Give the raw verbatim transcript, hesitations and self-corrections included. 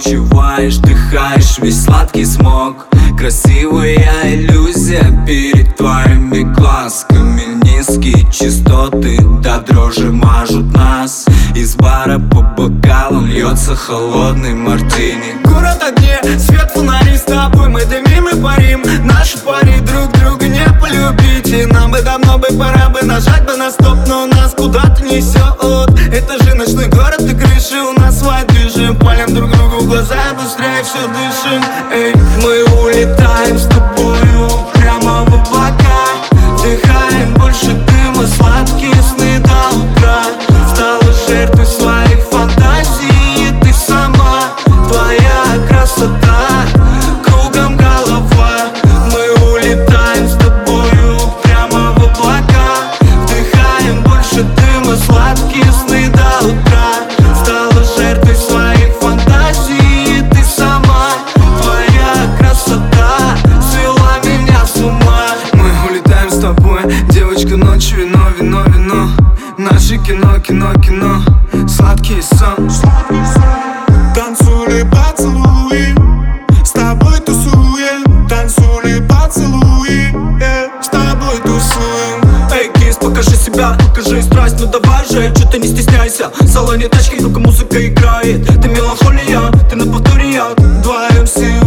перепочиваешь, дыхаешь весь сладкий смог. Красивая иллюзия перед твоими глазками. Низкие частоты до дрожи мажут нас. Из бара по бокалам льется холодный мартини. Город огне, свет фонари, с тобой мы дымим и парим. Наши пари друг друга не полюбить, и нам бы давно бы пора бы нажать бы на стоп, но нас куда-то несет. Это же ночной город и крыши, у нас свой движем, палим друг другу в глаза и быстрее все дышим. Эй, мы улетаем с тобою прямо в облака, вдыхаем больше дыма, сладкие сны до утра. Стала жертвой своих фантазий, и ты сама, твоя красота, кругом голова. Мы улетаем с тобою прямо в облака, вдыхаем больше дыма, сладкие сны до утра. Стала жертвой своих фантазий, и ты сама, твоя красота свела меня с ума. Мы улетаем с тобой, девочка, ночью вино, вино, вино. Наше кино, кино, кино, сладкий сон. Танцули поцелуи, с тобой тусуем. Танцули поцелуи, yeah, с тобой тусуем. Эй, кис, покажи себя, покажи страсть, ну давай же, чё ты не стесняйся. В салоне тачки, только музыка играет. Ты меланхолия, ты на повторе, я два эм си.